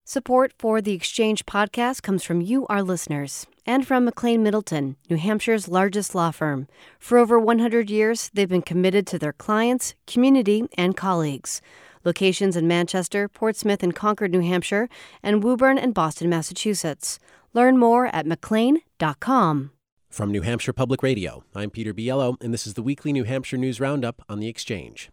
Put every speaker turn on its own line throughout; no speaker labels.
Support for the Exchange podcast comes from you, our listeners, and from McLean Middleton, New Hampshire's largest law firm. For over 100 years, they've been committed to their clients, community, and colleagues. Locations in Manchester, Portsmouth, and Concord, New Hampshire, and Woburn and Boston, Massachusetts. Learn more at mclean.com.
From New Hampshire Public Radio, I'm Peter Biello, and this is the weekly New Hampshire News Roundup on The Exchange.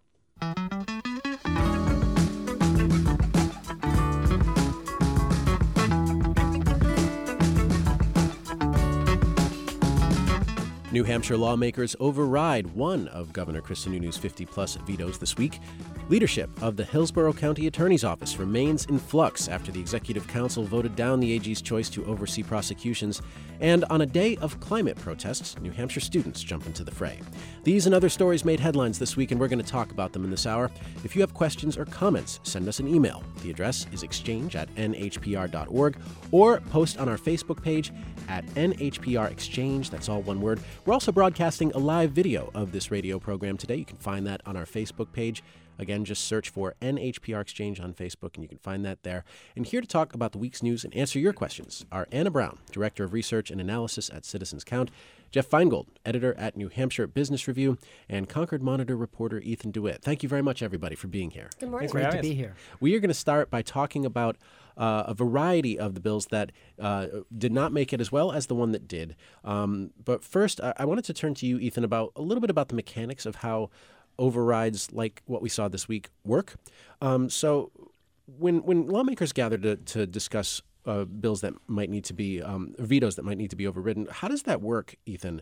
New Hampshire lawmakers override one of Governor Chris Sununu's 50-plus vetoes this week. Leadership of the Hillsborough County Attorney's Office remains in flux after the Executive Council voted down the AG's choice to oversee prosecutions. And on a day of climate protests, New Hampshire students jump into the fray. These and other stories made headlines this week, and we're going to talk about them in this hour. If you have questions or comments, send us an email. The address is exchange@nhpr.org, or post on our Facebook page at NHPR Exchange. That's all one word. We're also broadcasting a live video of this radio program today. You can find that on our Facebook page. Again, just search for NHPR Exchange on Facebook, and you can find that there. And here to talk about the week's news and answer your questions are Anna Brown, Director of Research and Analysis at Citizens Count, Jeff Feingold, Editor at New Hampshire Business Review, and Concord Monitor reporter Ethan DeWitt. Thank you very much, everybody, for being here.
Good morning.
Great to be here.
We are going to start by talking about a variety of the bills that did not make it as well as the one that did. But first, I wanted to turn to you, Ethan, about a little bit about the mechanics of how overrides like what we saw this week work. So when lawmakers gather to discuss bills that might need to be vetoes that might need to be overridden, how does that work, Ethan?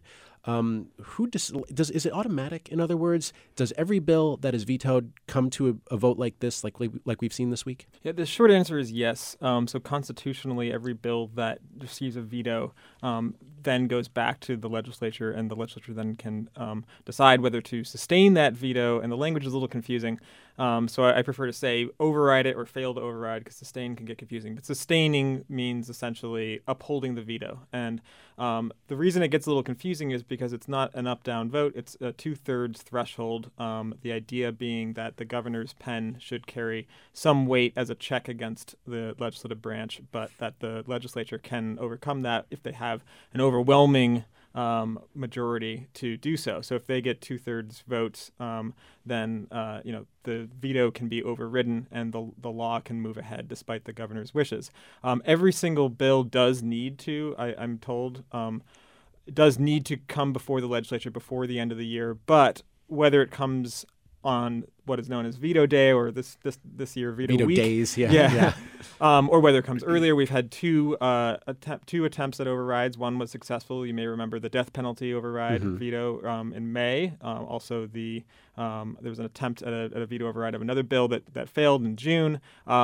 Is it automatic? In other words, does every bill that is vetoed come to a vote like this, like we've seen this week?
Yeah, the short answer is yes. So constitutionally, every bill that receives a veto then goes back to the legislature, and the legislature then can decide whether to sustain that veto. And the language is a little confusing. So I prefer to say override it or fail to override, because sustain can get confusing. But sustaining means essentially upholding the veto. And the reason it gets a little confusing is because it's not an up-down vote. It's a two-thirds threshold, the idea being that the governor's pen should carry some weight as a check against the legislative branch, but that the legislature can overcome that if they have an overwhelming majority to do so. So if they get two-thirds votes, then the veto can be overridden and the law can move ahead despite the governor's wishes. Every single bill does need to, I'm told, does need to come before the legislature before the end of the year, but whether it comes on what is known as veto day or this year veto week,
days, yeah.
Or whether it comes earlier. We've had two attempts at overrides. One was successful. You may remember the death penalty override veto in May. Also, there was an attempt at a veto override of another bill that failed in June.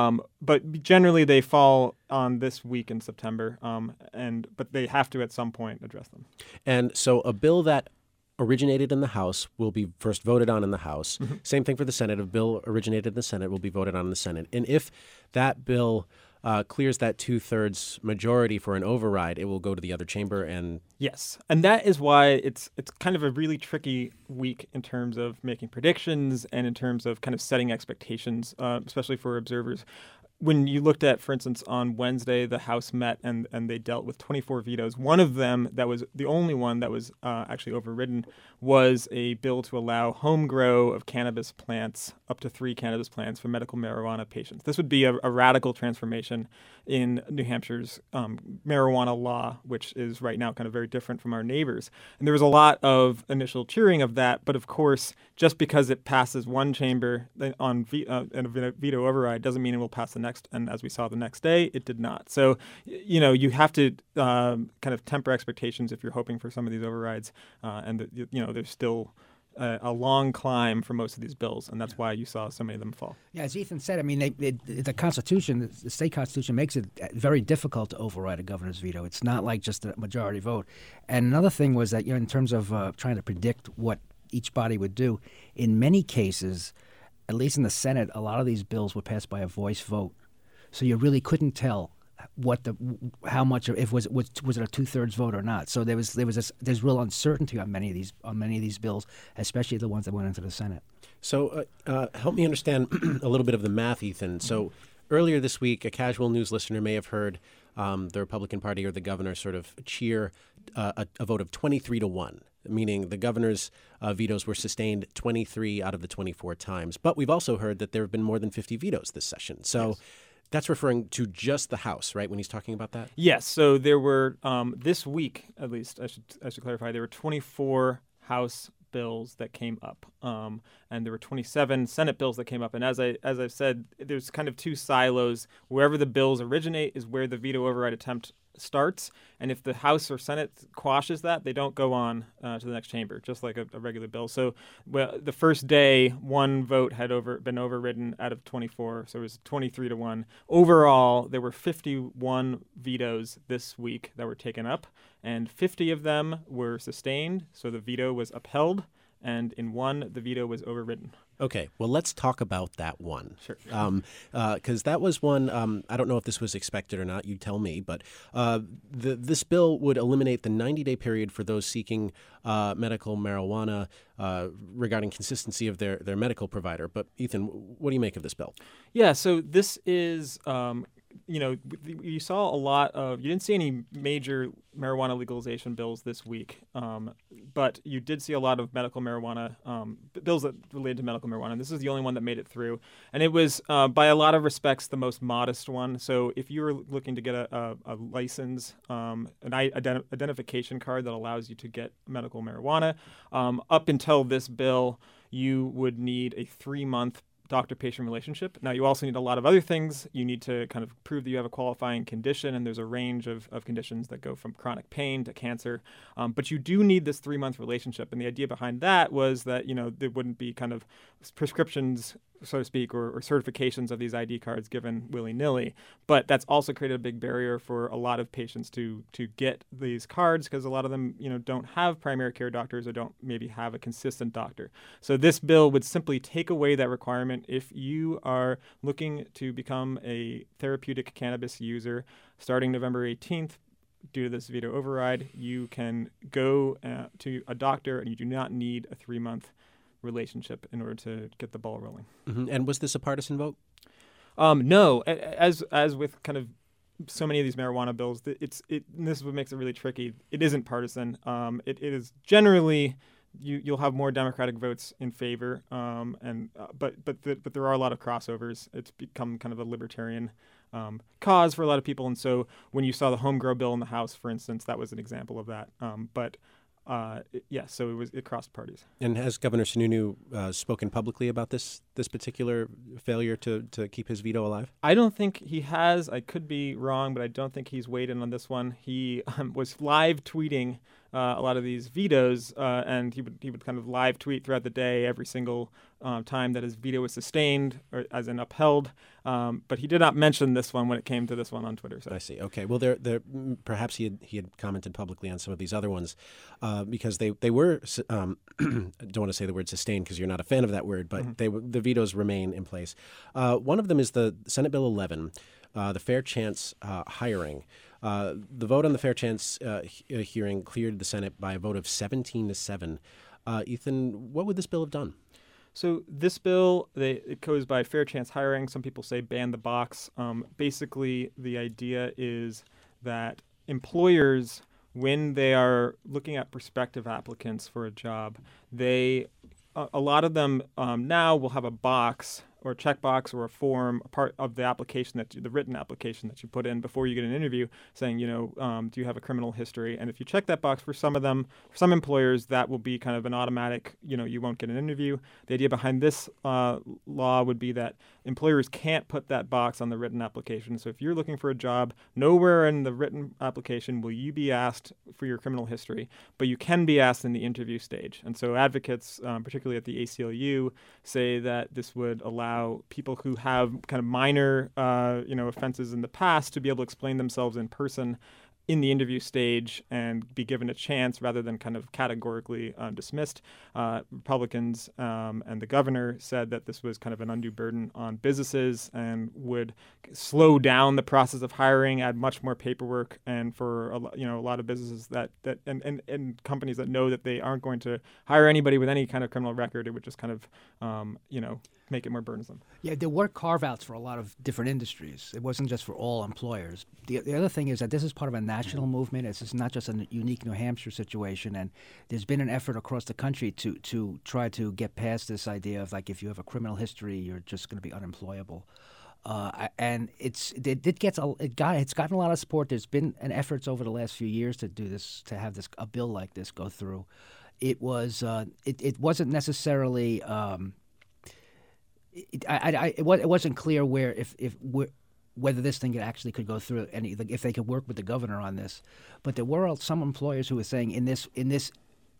But generally, they fall on this week in September. But they have to at some point address them.
And so a bill that originated in the House will be first voted on in the House. Mm-hmm. Same thing for the Senate. A bill originated in the Senate will be voted on in the Senate. And if that bill clears that two-thirds majority for an override, it will go to the other chamber. And
yes, and that is why it's kind of a really tricky week in terms of making predictions and in terms of kind of setting expectations, especially for observers. When you looked at, for instance, on Wednesday, the House met and they dealt with 24 vetoes. One of them, that was the only one that was actually overridden, was a bill to allow home grow of cannabis plants, up to 3 cannabis plants for medical marijuana patients. This would be a radical transformation in New Hampshire's marijuana law, which is right now kind of very different from our neighbors. And there was a lot of initial cheering of that, but of course, just because it passes one chamber on a veto override doesn't mean it will pass the next. And as we saw the next day, it did not. So, you have to kind of temper expectations if you're hoping for some of these overrides. There's still a long climb for most of these bills, and that's why you saw so many of them fall.
Yeah, as Ethan said, I mean, the Constitution, the state Constitution makes it very difficult to override a governor's veto. It's not like just a majority vote. And another thing was that, in terms of trying to predict what each body would do, in many cases, at least in the Senate, a lot of these bills were passed by a voice vote. So you really couldn't tell how much, if was it a two-thirds vote or not. So there's real uncertainty on many of these bills, especially the ones that went into the Senate.
So help me understand a little bit of the math, Ethan. So Earlier this week, a casual news listener may have heard the Republican Party or the governor sort of cheer a vote of 23-1, meaning the governor's vetoes were sustained 23 out of the 24 times. But we've also heard that there have been more than 50 vetoes this session. So
yes.
That's referring to just the House, right, when he's talking about that?
Yes. So there were, this week, at least, I should clarify, there were 24 House bills that came up, and there were 27 Senate bills that came up. And as I've said, there's kind of two silos. Wherever the bills originate is where the veto override attempt starts, and if the House or Senate quashes that, they don't go on to the next chamber, just like a regular bill. So the first day, one vote had been overridden out of 24, so it was 23-1. Overall, there were 51 vetoes this week that were taken up, and 50 of them were sustained, so the veto was upheld, and in one, the veto was overridden.
Okay, well, let's talk about that one.
Sure.
Because that was one, I don't know if this was expected or not, you tell me, but this bill would eliminate the 90-day period for those seeking medical marijuana regarding consistency of their medical provider. But Ethan, what do you make of this bill?
Yeah, so this is... you saw a lot of, you didn't see any major marijuana legalization bills this week, but you did see a lot of medical marijuana bills that related to medical marijuana. And this is the only one that made it through. And it was, by a lot of respects, the most modest one. So if you were looking to get a license, an identification card that allows you to get medical marijuana, up until this bill, you would need a 3-month doctor-patient relationship. Now, you also need a lot of other things. You need to kind of prove that you have a qualifying condition, and there's a range of conditions that go from chronic pain to cancer. But you do need this 3-month relationship, and the idea behind that was that, there wouldn't be kind of prescriptions, so to speak, or certifications of these ID cards given willy-nilly. But that's also created a big barrier for a lot of patients to get these cards, because a lot of them, don't have primary care doctors or don't maybe have a consistent doctor. So this bill would simply take away that requirement. If you are looking to become a therapeutic cannabis user starting November 18th, due to this veto override, you can go to a doctor, and you do not need a 3-month relationship in order to get the ball rolling.
Mm-hmm. And was this a partisan vote?
No. As with kind of so many of these marijuana bills, and this is what makes it really tricky. It isn't partisan. It is generally you'll have more Democratic votes in favor, but there are a lot of crossovers. It's become kind of a libertarian cause for a lot of people, and so when you saw the home grow bill in the House, for instance, that was an example of that. So it crossed parties. And
has Governor Sununu spoken publicly about this particular failure to keep his veto alive?
I don't think he has. I could be wrong, but I don't think he's weighed in on this one. He was live tweeting a lot of these vetoes, and he would kind of live tweet throughout the day every single time that his veto was sustained, or as in upheld. But he did not mention this one when it came to this one on Twitter. So.
I see. Okay. Well, there perhaps he had commented publicly on some of these other ones because they were. I don't want to say the word sustained because you're not a fan of that word, but the vetoes remain in place. One of them is the Senate Bill 11, the Fair Chance hiring. The vote on the Fair Chance hearing cleared the Senate by a vote of 17-7. Ethan, what would this bill have done?
So this bill, it goes by fair chance hiring. Some people say ban the box. Basically, the idea is that employers, when they are looking at prospective applicants for a job, a lot of them now will have a box or a checkbox or a form, a part of the application the written application that you put in before you get an interview, saying, do you have a criminal history? And if you check that box, for some of them, for some employers, that will be kind of an automatic, you won't get an interview. The idea behind this law would be that employers can't put that box on the written application. So if you're looking for a job, nowhere in the written application will you be asked for your criminal history, but you can be asked in the interview stage. And so advocates, particularly at the ACLU, say that this would allow people who have kind of minor, offenses in the past to be able to explain themselves in person in the interview stage and be given a chance rather than kind of categorically dismissed. Republicans and the governor said that this was kind of an undue burden on businesses and would slow down the process of hiring, add much more paperwork, and for a lot of businesses and companies that know that they aren't going to hire anybody with any kind of criminal record, it would just kind of make it more burdensome.
Yeah, there were carve-outs for a lot of different industries. It wasn't just for all employers. The other thing is that this is part of a national movement. It's not just a unique New Hampshire situation, and there's been an effort across the country to try to get past this idea of, like, if you have a criminal history, you're just going to be unemployable. And it's gotten a lot of support. There's been an efforts over the last few years to do this, to have a bill like this go through. It wasn't necessarily. It wasn't clear whether this thing actually could go through, and if they could work with the governor on this. But there were some employers who were saying in this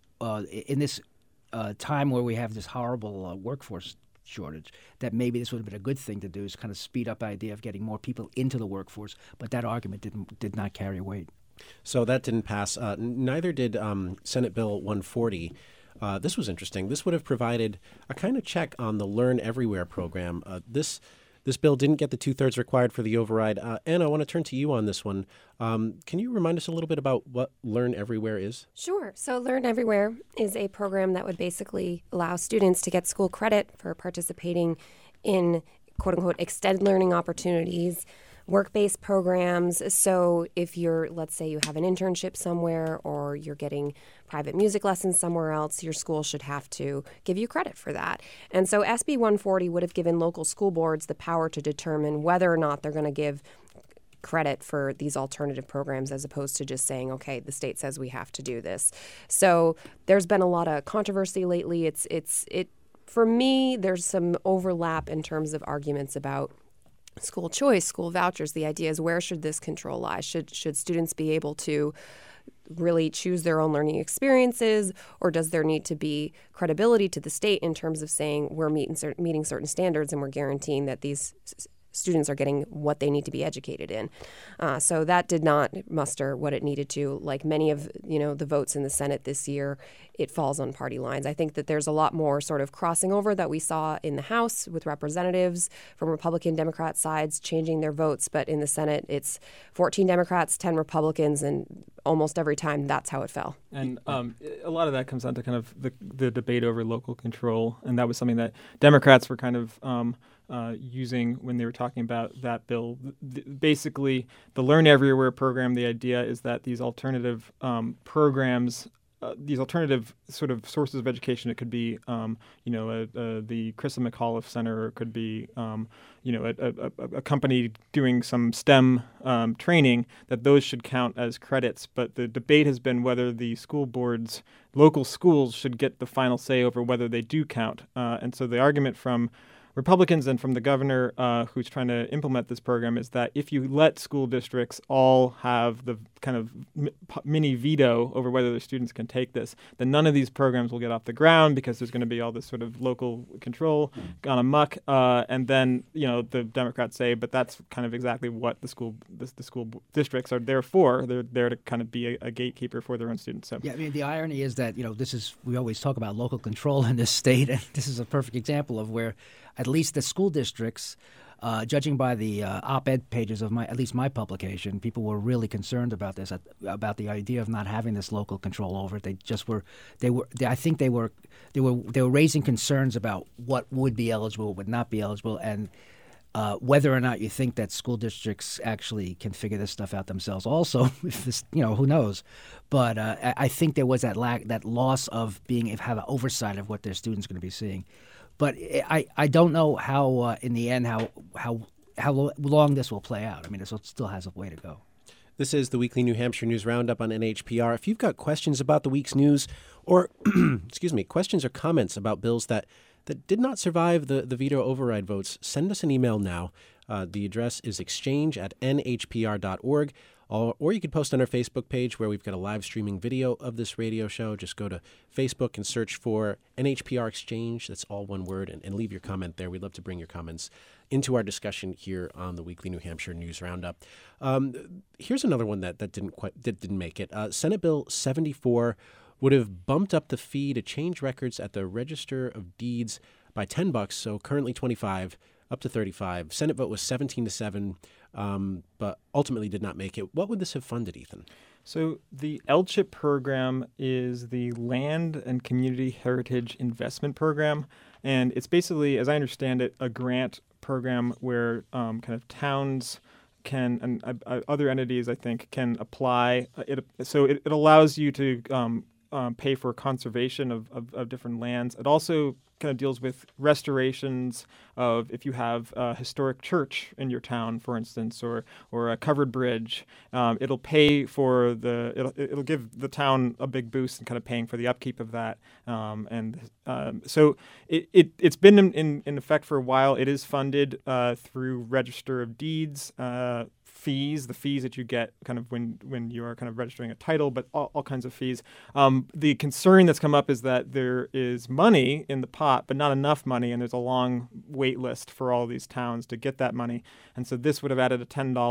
time where we have this horrible workforce shortage, that maybe this would have been a good thing to do, is kind of speed up the idea of getting more people into the workforce. But that argument did not carry weight.
So that didn't pass. Neither did Senate Bill 140. This was interesting. This would have provided a kind of check on the Learn Everywhere program. This bill didn't get the 2/3 required for the override. Anna, I want to turn to you on this one. Can you remind us a little bit about what Learn Everywhere is?
Sure. So Learn Everywhere is a program that would basically allow students to get school credit for participating in quote-unquote extended learning opportunities, work-based programs. So if let's say you have an internship somewhere, or you're getting private music lessons somewhere else, your school should have to give you credit for that. And so SB 140 would have given local school boards the power to determine whether or not they're going to give credit for these alternative programs, as opposed to just saying, okay, the state says we have to do this. So there's been a lot of controversy lately. For me, there's some overlap in terms of arguments about school choice, school vouchers. The idea is, where should this control lie? Should students be able to really choose their own learning experiences, or does there need to be credibility to the state in terms of saying we're meeting certain standards and we're guaranteeing that these students are getting what they need to be educated in? So that did not muster what it needed to. Like many of the votes in the Senate this year, it falls on party lines. I think that there's a lot more sort of crossing over that we saw in the House with representatives from Republican, Democrat sides changing their votes. But in the Senate, it's 14 Democrats, 10 Republicans, and almost every time that's how it fell.
And a lot of that comes down to kind of the debate over local control. And that was something that Democrats were kind of using when they were talking about that bill. Basically, the Learn Everywhere program, the idea is that these alternative programs, these alternative sort of sources of education, it could be, the Christa McAuliffe Center, or it could be, a company doing some STEM training, that those should count as credits. But the debate has been whether the school boards, local schools, should get the final say over whether they do count. And so the argument from Republicans and from the governor who's trying to implement this program is that if you let school districts all have the kind of mini veto over whether their students can take this, then none of these programs will get off the ground, because there's going to be all this sort of local control gone amok. And then, the Democrats say, but that's kind of exactly what the school districts are there for. They're there to kind of be a gatekeeper for their own students. So.
Yeah, I mean, the irony is that, we always talk about local control in this state, and this is a perfect example of where at least the school districts, judging by the op-ed pages of at least my publication, people were really concerned about this, about the idea of not having this local control over it. I think they were raising concerns about what would be eligible, what would not be eligible, and whether or not you think that school districts actually can figure this stuff out themselves. Also, if this, who knows? But I think there was that loss of have an oversight of what their students are going to be seeing. But I don't know how in the end how long this will play out. I mean, it still has a way to go.
This is the weekly New Hampshire News Roundup on NHPR. If you've got questions about the week's news, or questions or comments about bills that did not survive the veto override votes, send us an email now. The address is exchange@nhpr.org. Or you could post on our Facebook page, where we've got a live streaming video of this radio show. Just go to Facebook and search for NHPR Exchange. That's all one word, and leave your comment there. We'd love to bring your comments into our discussion here on the weekly New Hampshire News Roundup. Here's another one that didn't make it. Senate Bill 74 would have bumped up the fee to change records at the Register of Deeds by $10, so currently $25, up to 35. Senate vote was 17-7, but ultimately did not make it. What would this have funded, Ethan?
So the LCHIP program is the Land and Community Heritage Investment Program, and it's basically, as I understand it, a grant program where kind of towns can, and other entities, I think, can apply. It allows you to pay for conservation of different lands. It also kind of deals with restorations of, if you have a historic church in your town, for instance, or a covered bridge. It'll pay for it'll give the town a big boost in kind of paying for the upkeep of that. So it's been in effect for a while. It is funded through Register of Deeds fees, the fees that you get kind of when you are kind of registering a title, but all kinds of fees. The concern that's come up is that there is money in the pot, but not enough money, and there's a long wait list for all these towns to get that money. And so this would have added a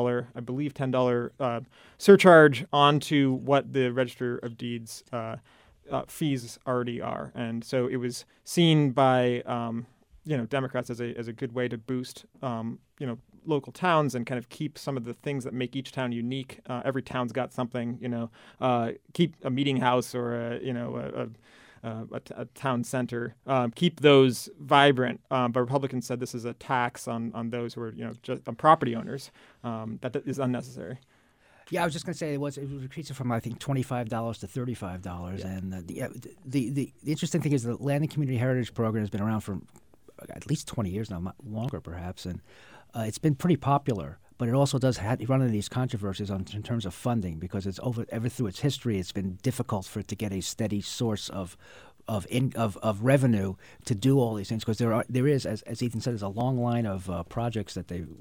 $10 surcharge onto what the Register of Deeds fees already are. And so it was seen by Democrats as a good way to boost local towns and kind of keep some of the things that make each town unique. Every town's got something, keep a meeting house or a town center, keep those vibrant. But Republicans said this is a tax on those who are just on property owners. That is unnecessary.
Yeah, I was just going to say it was increased from, I think, $25 to $35. Yeah. And the interesting thing is the Land and Community Heritage Program has been around for at least 20 years now, longer perhaps, and it's been pretty popular. But it also does run into these controversies in terms of funding, because it's ever through its history, it's been difficult for it to get a steady source of revenue to do all these things, because there is, as Ethan said, there's a long line of projects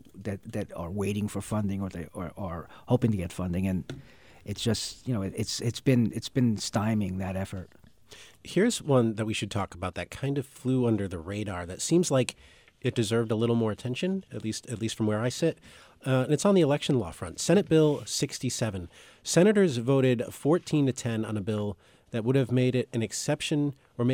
that are waiting for funding or they are hoping to get funding, and it's just it's been stymieing that effort.
Here's one that we should talk about that kind of flew under the radar that seems like it deserved a little more attention, at least from where I sit. And it's on the election law front. Senate Bill 67. Senators voted 14-10 on a bill that would have made an exception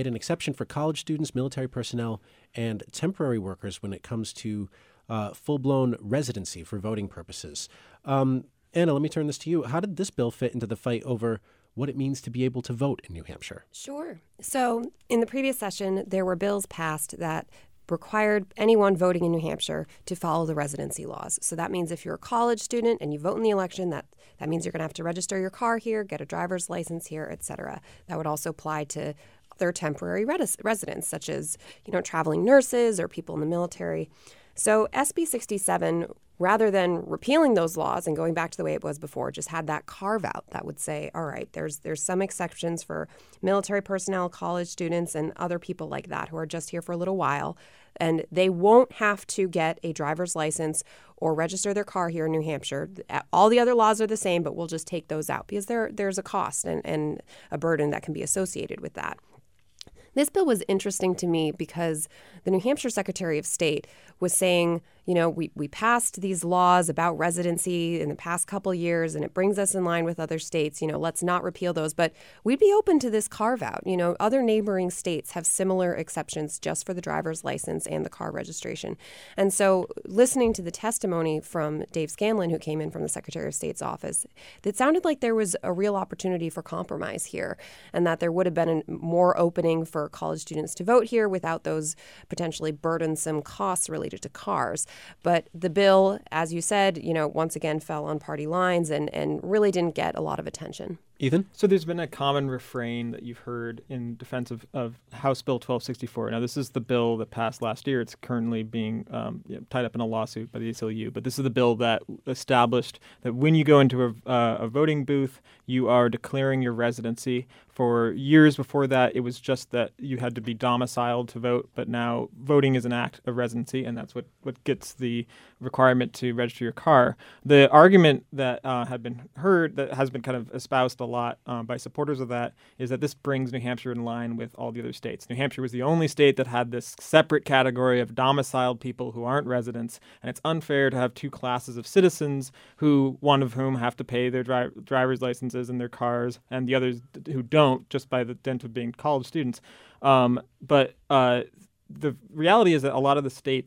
for college students, military personnel, and temporary workers when it comes to full-blown residency for voting purposes. Anna, let me turn this to you. How did this bill fit into the fight over what it means to be able to vote in New Hampshire?
Sure. So in the previous session, there were bills passed that required anyone voting in New Hampshire to follow the residency laws. So that means if you're a college student and you vote in the election, that means you're going to have to register your car here, get a driver's license here, et cetera. That would also apply to other temporary residents, such as traveling nurses or people in the military. So SB 67, rather than repealing those laws and going back to the way it was before, just had that carve out that would say, all right, there's some exceptions for military personnel, college students, and other people like that who are just here for a little while. And they won't have to get a driver's license or register their car here in New Hampshire. All the other laws are the same, but we'll just take those out because there's a cost and a burden that can be associated with that. This bill was interesting to me because the New Hampshire Secretary of State was saying, we passed these laws about residency in the past couple years, and it brings us in line with other states. Let's not repeal those, but we'd be open to this carve out. Other neighboring states have similar exceptions just for the driver's license and the car registration. And so listening to the testimony from Dave Scanlon, who came in from the Secretary of State's office, it sounded like there was a real opportunity for compromise here, and that there would have been more opening for college students to vote here without those potentially burdensome costs related to cars. But the bill, as you said, once again fell on party lines and really didn't get a lot of attention.
Ethan?
So there's been a common refrain that you've heard in defense of House Bill 1264. Now, this is the bill that passed last year. It's currently being tied up in a lawsuit by the ACLU. But this is the bill that established that when you go into a voting booth, you are declaring your residency. For years before that, it was just that you had to be domiciled to vote. But now voting is an act of residency, and that's what gets the requirement to register your car. The argument that had been heard, that has been kind of espoused a lot by supporters of that, is that this brings New Hampshire in line with all the other states. New Hampshire was the only state that had this separate category of domiciled people who aren't residents, and it's unfair to have two classes of citizens, one of whom have to pay their driver's licenses and their cars, and the others who don't, just by the dint of being college students. But the reality is that a lot of the states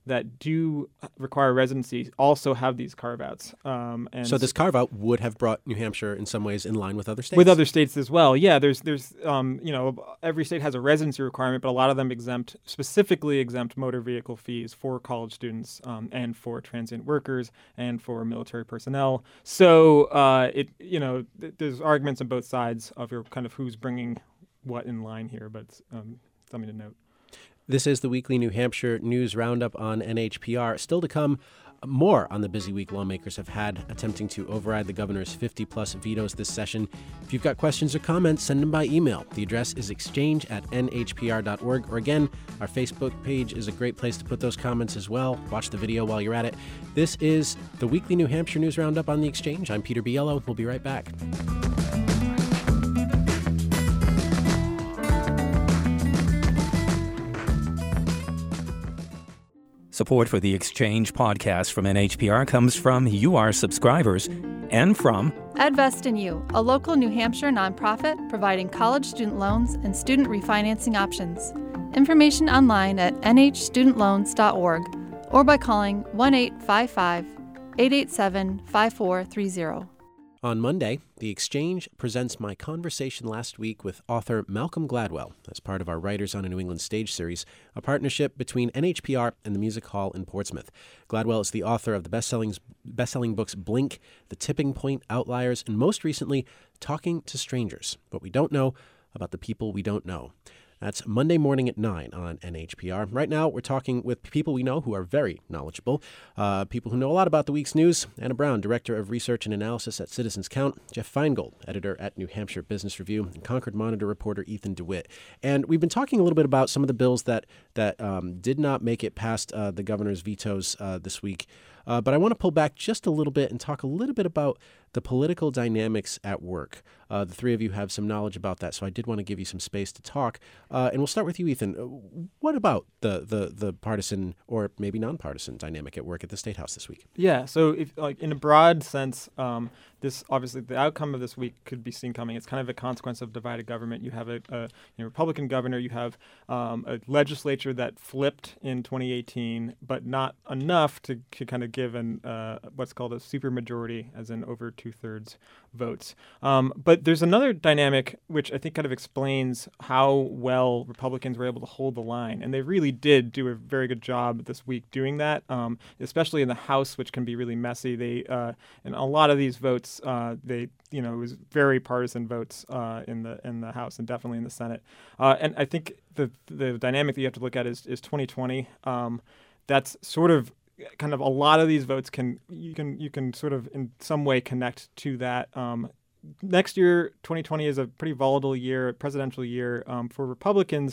that do require residency also have these carve-outs.
So this carve-out would have brought New Hampshire in some ways in line with other states?
With other states as well. Yeah, there's every state has a residency requirement, but a lot of them specifically exempt motor vehicle fees for college students and for transient workers and for military personnel. So there's arguments on both sides of your kind of who's bringing what in line here, but it's something to note.
This is the weekly New Hampshire News Roundup on NHPR. Still to come, more on the busy week lawmakers have had attempting to override the governor's 50-plus vetoes this session. If you've got questions or comments, send them by email. The address is exchange@nhpr.org. Or again, our Facebook page is a great place to put those comments as well. Watch the video while you're at it. This is the weekly New Hampshire News Roundup on The Exchange. I'm Peter Biello. We'll be right back.
Support for the Exchange podcast from NHPR comes from you, our subscribers, and from
EdVest and You, a local New Hampshire nonprofit providing college student loans and student refinancing options. Information online at nhstudentloans.org or by calling 1-855-887-5430.
On Monday, The Exchange presents my conversation last week with author Malcolm Gladwell as part of our Writers on a New England Stage series, a partnership between NHPR and the Music Hall in Portsmouth. Gladwell is the author of the best-selling books Blink, The Tipping Point, Outliers, and most recently, Talking to Strangers, What We Don't Know About the People We Don't Know. That's Monday morning at 9 on NHPR. Right now, we're talking with people we know who are very knowledgeable, people who know a lot about the week's news. Anna Brown, Director of Research and Analysis at Citizens Count. Jeff Feingold, Editor at New Hampshire Business Review. And Concord Monitor reporter Ethan DeWitt. And we've been talking a little bit about some of the bills that did not make it past the governor's vetoes this week. But I want to pull back just a little bit and talk a little bit about the political dynamics at work. The three of you have some knowledge about that, so I did want to give you some space to talk. And we'll start with you, Ethan. What about the partisan or maybe nonpartisan dynamic at work at the State House this week?
Yeah, so if, in a broad sense, this obviously the outcome of this week could be seen coming. It's kind of a consequence of divided government. You have a Republican governor. You have a legislature that flipped in 2018, but not enough to kind of give what's called a supermajority, as in over 2/3 votes. But there's another dynamic which I think kind of explains how well Republicans were able to hold the line, and they really did do a very good job this week doing that, especially in the House, which can be really messy. They in a lot of these votes, it was very partisan votes in the House and definitely in the Senate. And I think the dynamic that you have to look at is 2020. That's sort of kind of a lot of these votes you can sort of in some way connect to that. Next year, 2020 is a pretty volatile year, presidential year for Republicans.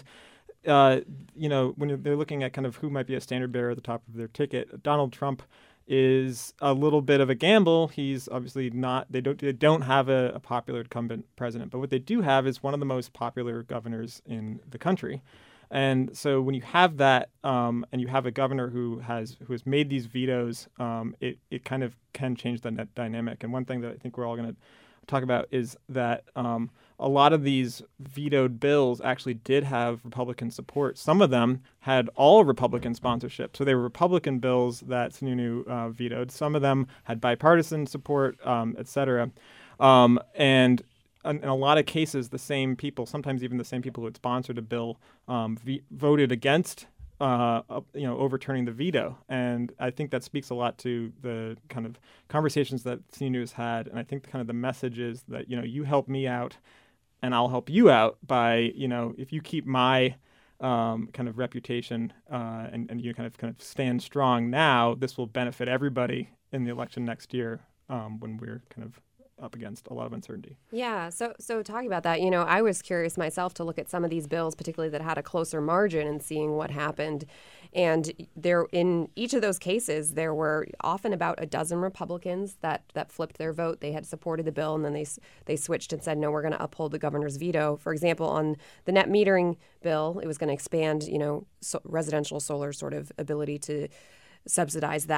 When they're looking at kind of who might be a standard bearer at the top of their ticket, Donald Trump is a little bit of a gamble. He's obviously not. They don't have a popular incumbent president, but what they do have is one of the most popular governors in the country. And so when you have that, and you have a governor who has made these vetoes, it kind of can change the net dynamic. And one thing that I think we're all going to talk about is that a lot of these vetoed bills actually did have Republican support. Some of them had all Republican sponsorship. So they were Republican bills that Sununu vetoed. Some of them had bipartisan support, et cetera. And in a lot of cases, the same people, sometimes even the same people who had sponsored a bill, voted against overturning the veto. And I think that speaks a lot to the kind of conversations that CNews has had. And I think kind of the message is that, you help me out and I'll help you out by, if you keep my kind of reputation and you kind of stand strong now, this will benefit everybody in the election next year when we're kind of up against a lot of uncertainty.
Yeah. So talking about that, I was curious myself to look at some of these bills, particularly that had a closer margin, and seeing what happened. And there, in each of those cases, there were often about a dozen Republicans that flipped their vote. They had supported the bill, and then they switched and said, no, we're going to uphold the governor's veto. For example, on the net metering bill, it was going to expand, residential solar sort of ability to subsidize that.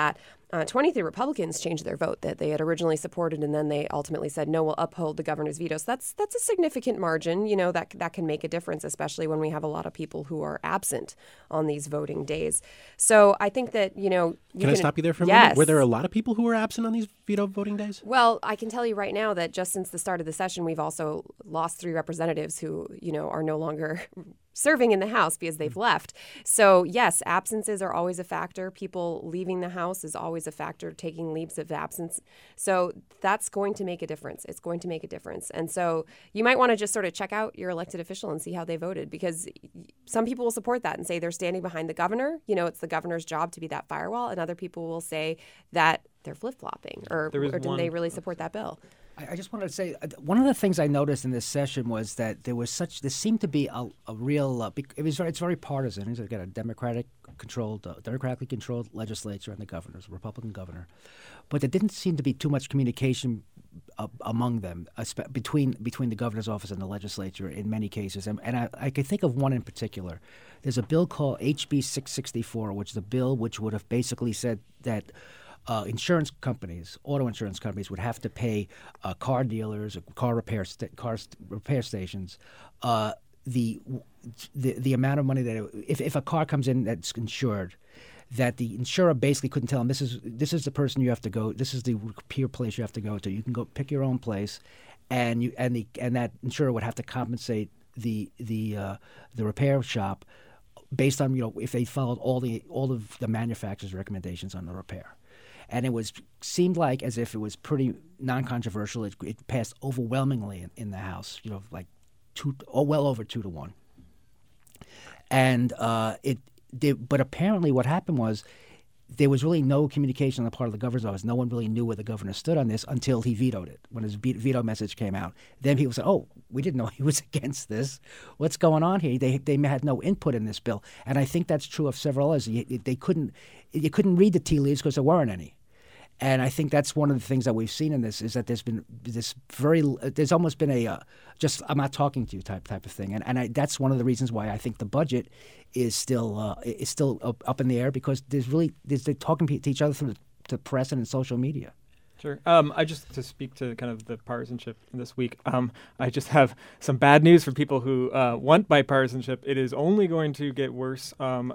23 Republicans changed their vote that they had originally supported, and then they ultimately said, no, we'll uphold the governor's veto. So that's a significant margin, that can make a difference, especially when we have a lot of people who are absent on these voting days. So I think that,
Can I stop you there for a
yes.
moment? Were there a lot of people who were absent on these veto voting days?
Well, I can tell you right now that just since the start of the session, we've also lost 3 representatives who, are no longer serving in the House because they've left. So yes, absences are always a factor. People leaving the House is always a factor, taking leaves of absence. So that's going to make a difference. It's going to make a difference. And so you might want to just sort of check out your elected official and see how they voted, because some people will support that and say they're standing behind the governor. It's the governor's job to be that firewall. And other people will say that they're flip-flopping or didn't they really support that bill?
I just wanted to say one of the things I noticed in this session was that there seemed to be a real it's very partisan. You've got a democratically controlled legislature and the governor's Republican governor, but there didn't seem to be too much communication among them, between the governor's office and the legislature in many cases. And I can think of one in particular. There's a bill called HB 664, which is a bill which would have basically said that auto insurance companies would have to pay car dealers, car repair stations, the amount of money that if a car comes in that's insured, that the insurer basically couldn't tell them this is the person you have to go, this is the repair place you have to go to. You can go pick your own place, and that insurer would have to compensate the repair shop based on if they followed all of the manufacturer's recommendations on the repair. And it seemed like as if it was pretty non-controversial. It passed overwhelmingly in the House, well over 2-1. And but apparently what happened was there was really no communication on the part of the governor's office. No one really knew where the governor stood on this until he vetoed it. When his veto message came out, then people said, "Oh, we didn't know he was against this. What's going on here?" They had no input in this bill, and I think that's true of several others. You couldn't read the tea leaves because there weren't any. And I think that's one of the things that we've seen in this is that there's been there's almost been a just I'm not talking to you type of thing, and that's one of the reasons why I think the budget is still up in the air, because they're talking to each other through the press and in social media.
Sure. I just to speak to kind of the partisanship this week. I just have some bad news for people who want bipartisanship. It is only going to get worse.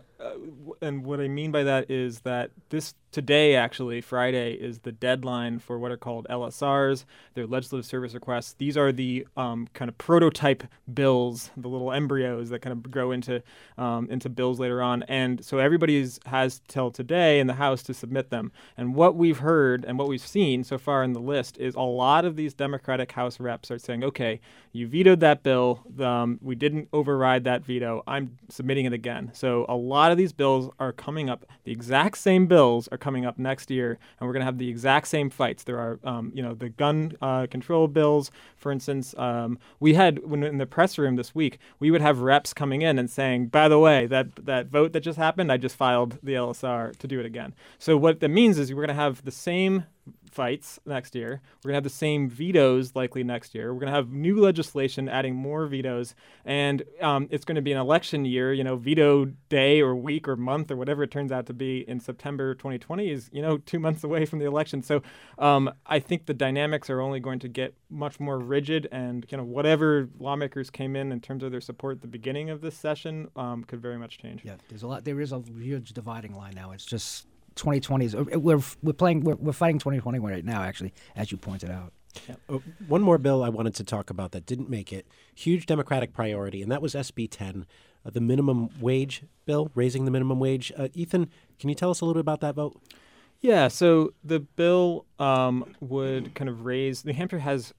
And what I mean by that is that today, actually, Friday, is the deadline for what are called LSRs, their legislative service requests. These are the kind of prototype bills, the little embryos that kind of grow into bills later on. And so everybody has till today in the House to submit them. And what we've heard and what we've seen so far in the list is a lot of these Democratic House reps are saying, okay, you vetoed that bill. We didn't override that veto. I'm submitting it again. So a lot of these bills are coming up. The exact same bills are coming up next year, and we're going to have the exact same fights. There are, the gun control bills, for instance. We had, when in the press room this week, we would have reps coming in and saying, by the way, that vote that just happened, I just filed the LSR to do it again. So what that means is we're going to have the same fights next year. We're going to have the same vetoes likely next year. We're going to have new legislation adding more vetoes, and it's going to be an election year. Veto day or week or month or whatever it turns out to be in September 2020 is 2 months away from the election. So I think the dynamics are only going to get much more rigid, and whatever lawmakers came in terms of their support at the beginning of this session could very much change.
Yeah, there is a huge dividing line now. It's just 2020 is we're fighting 2020 right now, actually, as you pointed out.
Yeah. One more bill I wanted to talk about that didn't make it, huge Democratic priority, and that was SB 10, the minimum wage bill, raising the minimum wage. Ethan, can you tell us a little bit about that vote?
Yeah, so the bill would kind of raise. New Hampshire has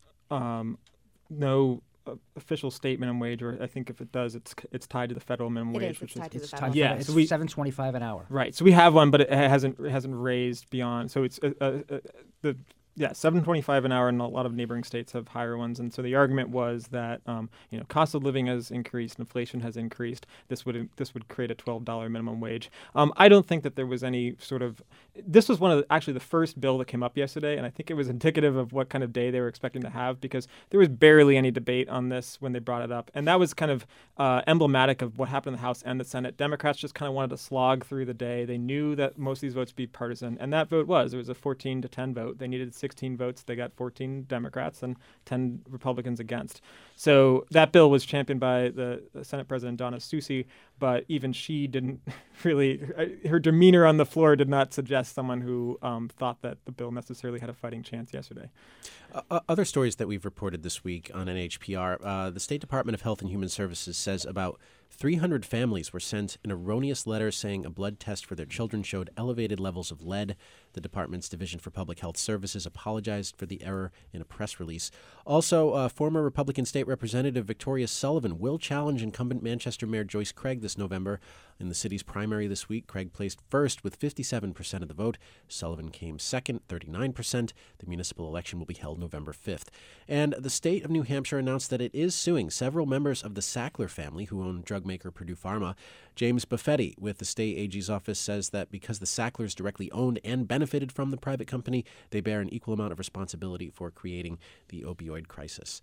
no official state minimum wage, or I think if it does, it's tied to the federal minimum wage.
It's tied to the
federal.
federal.
Yeah, it's $7.25 an hour.
Right. So we have one, but it hasn't raised beyond. So it's the $7.25 an hour, and a lot of neighboring states have higher ones. And so the argument was that cost of living has increased, inflation has increased. This would create a $12 minimum wage. I don't think that there was any sort of. This was actually the first bill that came up yesterday, and I think it was indicative of what kind of day they were expecting to have, because there was barely any debate on this when they brought it up, and that was kind of emblematic of what happened in the House and the Senate. Democrats just kind of wanted to slog through the day. They knew that most of these votes would be partisan, and that vote was a 14-10 vote. They needed 16 votes. They got 14 Democrats and 10 Republicans against. So that bill was championed by the Senate President Donna Soucy, but even she didn't really, her demeanor on the floor did not suggest someone who thought that the bill necessarily had a fighting chance yesterday.
Other stories that we've reported this week on NHPR, the State Department of Health and Human Services says about 300 families were sent an erroneous letter saying a blood test for their children showed elevated levels of lead. The department's Division for Public Health Services apologized for the error in a press release. Also, former Republican State Representative Victoria Sullivan will challenge incumbent Manchester Mayor Joyce Craig this November. In the city's primary this week, Craig placed first with 57% of the vote. Sullivan came second, 39%. The municipal election will be held November 5th. And the state of New Hampshire announced that it is suing several members of the Sackler family who own drug maker Purdue Pharma. James Buffetti with the state AG's office says that because the Sacklers directly owned and benefited from the private company, they bear an equal amount of responsibility for creating the opioid crisis.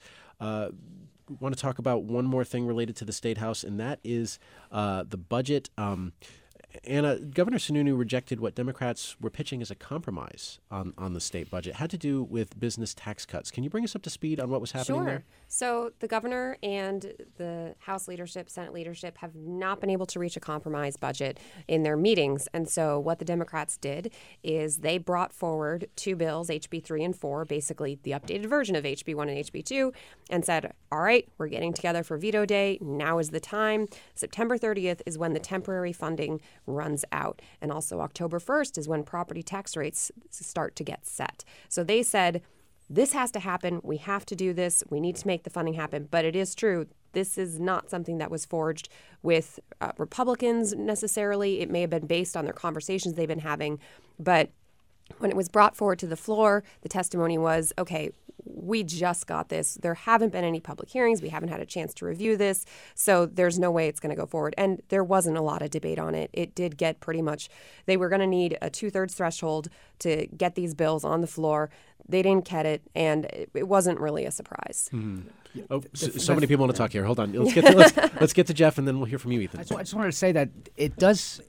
Want to talk about one more thing related to the State House, and that is the budget. Anna, Governor Sununu rejected what Democrats were pitching as a compromise on the state budget. It had to do with business tax cuts. Can you bring us up to speed on what was happening there?
So the governor and the House leadership, Senate leadership have not been able to reach a compromise budget in their meetings. And so what the Democrats did is they brought forward two bills, HB 3 and 4, basically the updated version of HB 1 and HB 2, and said, all right, we're getting together for veto day. Now is the time. September 30th is when the temporary funding runs out. And also October 1st is when property tax rates start to get set. So they said, this has to happen. We have to do this. We need to make the funding happen. But it is true. This is not something that was forged with Republicans necessarily. It may have been based on their conversations they've been having. But when it was brought forward to the floor, the testimony was, okay, we just got this. There haven't been any public hearings. We haven't had a chance to review this. So there's no way it's going to go forward. And there wasn't a lot of debate on it. It did get pretty much, they were going to need a 2/3 threshold to get these bills on the floor. They didn't get it, and it wasn't really a surprise.
Mm-hmm. Oh, so many people want to talk here. Hold on. Let's get to Jeff, and then we'll hear from you, Ethan.
I just wanted to say that it does,